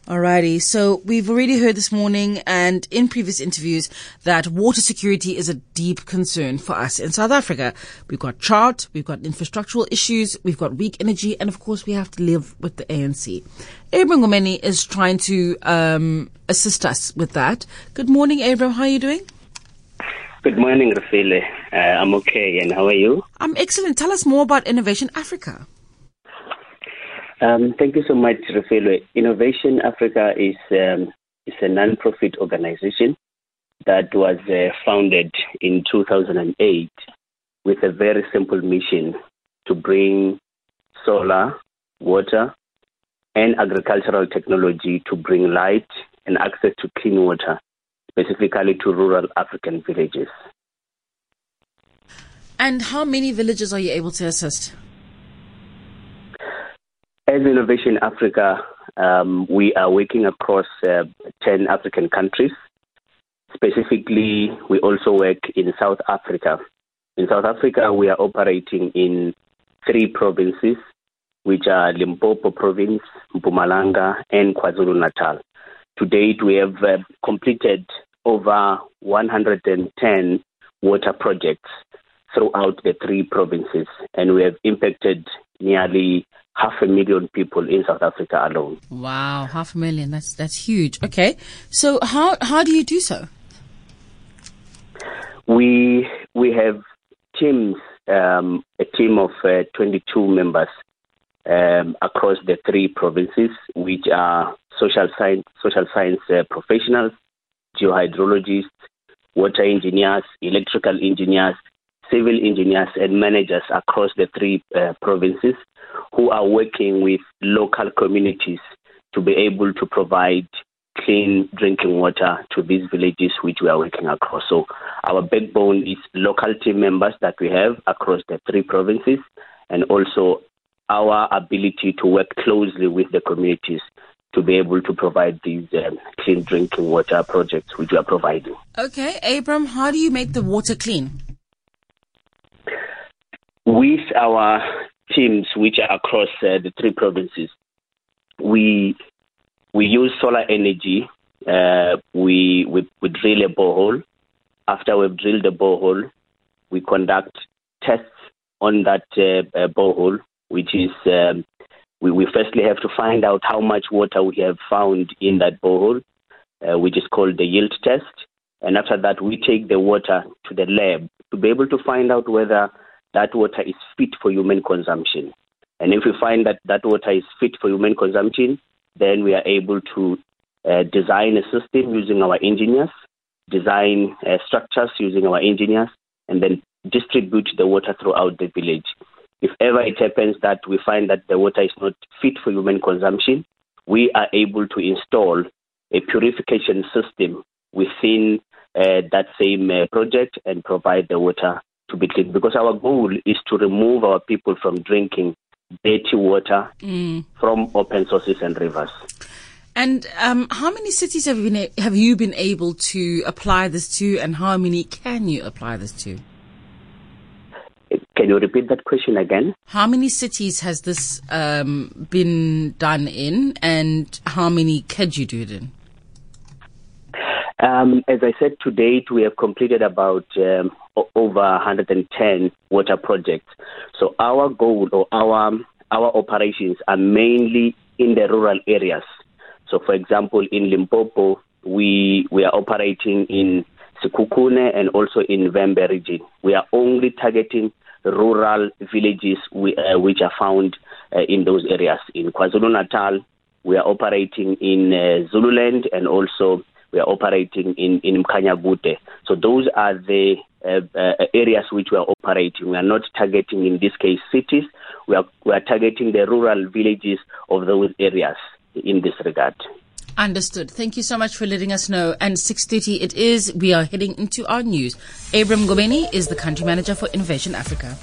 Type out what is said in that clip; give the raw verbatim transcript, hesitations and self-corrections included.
Alrighty, so we've already heard this morning and in previous interviews that water security is a deep concern for us in South Africa. We've got drought, we've got infrastructural issues, we've got weak energy, and of course we have to live with the A N C. Abram Ngomeni is trying to um, assist us with that. Good morning, Abram. How are you doing? Good morning, Rafile. Uh, I'm okay, and how are you? I'm excellent. Tell us more about Innovation Africa. Um, thank you so much, Rafile. Innovation Africa is um, is a non-profit organization that was uh, founded in two thousand eight with a very simple mission to bring solar, water, and agricultural technology to bring light and access to clean water, specifically to rural African villages. And how many villages are you able to assist? As Innovation Africa, um, we are working across uh, ten African countries. Specifically, we also work in South Africa. In South Africa, we are operating in three provinces, which are Limpopo Province, Mpumalanga, and KwaZulu-Natal. To date, we have uh, completed over one hundred ten water projects throughout the three provinces, and we have impacted nearly half a million people in South Africa alone. Wow, half a million. That's that's huge. Okay. So how how do you do so? We we have teams, um, a team of uh, twenty-two members um, across the three provinces, which are social science social science uh, professionals, geohydrologists, water engineers, electrical engineers, civil engineers, and managers across the three uh, provinces who are working with local communities to be able to provide clean drinking water to these villages which we are working across. So our backbone is local team members that we have across the three provinces, and also our ability to work closely with the communities to be able to provide these um, clean drinking water projects which we are providing. Okay, Abram, how do you make the water clean? With our teams which are across uh, the three provinces, we we use solar energy. Uh, we, we we drill a borehole. After we've drilled the borehole, we conduct tests on that uh, uh, borehole, which is um, we, we firstly have to find out how much water we have found in that borehole, uh, which is called the yield test. And after that, we take the water to the lab to be able to find out whether that water is fit for human consumption. And if we find that that water is fit for human consumption, then we are able to uh, design a system using our engineers, design uh, structures using our engineers, and then distribute the water throughout the village. If ever it happens that we find that the water is not fit for human consumption, we are able to install a purification system within uh, that same uh, project and provide the water to be clean, because our goal is to remove our people from drinking dirty water mm. from open sources and rivers. And um, how many cities have you, been a- have you been able to apply this to, and how many can you apply this to? Can you repeat that question again? How many cities has this um, been done in, and how many could you do it in? Um, as I said, to date, we have completed about um, over one hundred ten water projects. So our goal or our our operations are mainly in the rural areas. So, for example, in Limpopo, we we are operating in Sekhukhune and also in Vhembe region. We are only targeting rural villages we, uh, which are found uh, in those areas. In KwaZulu-Natal, we are operating in uh, Zululand, and also we are operating in, in Mkhanyakude. So those are the uh, uh, areas which we are operating. We are not targeting, in this case, cities. We are, we are targeting the rural villages of those areas in this regard. Understood. Thank you so much for letting us know. And six thirty it is. We are heading into our news. Abram Ngomeni is the country manager for Innovation Africa.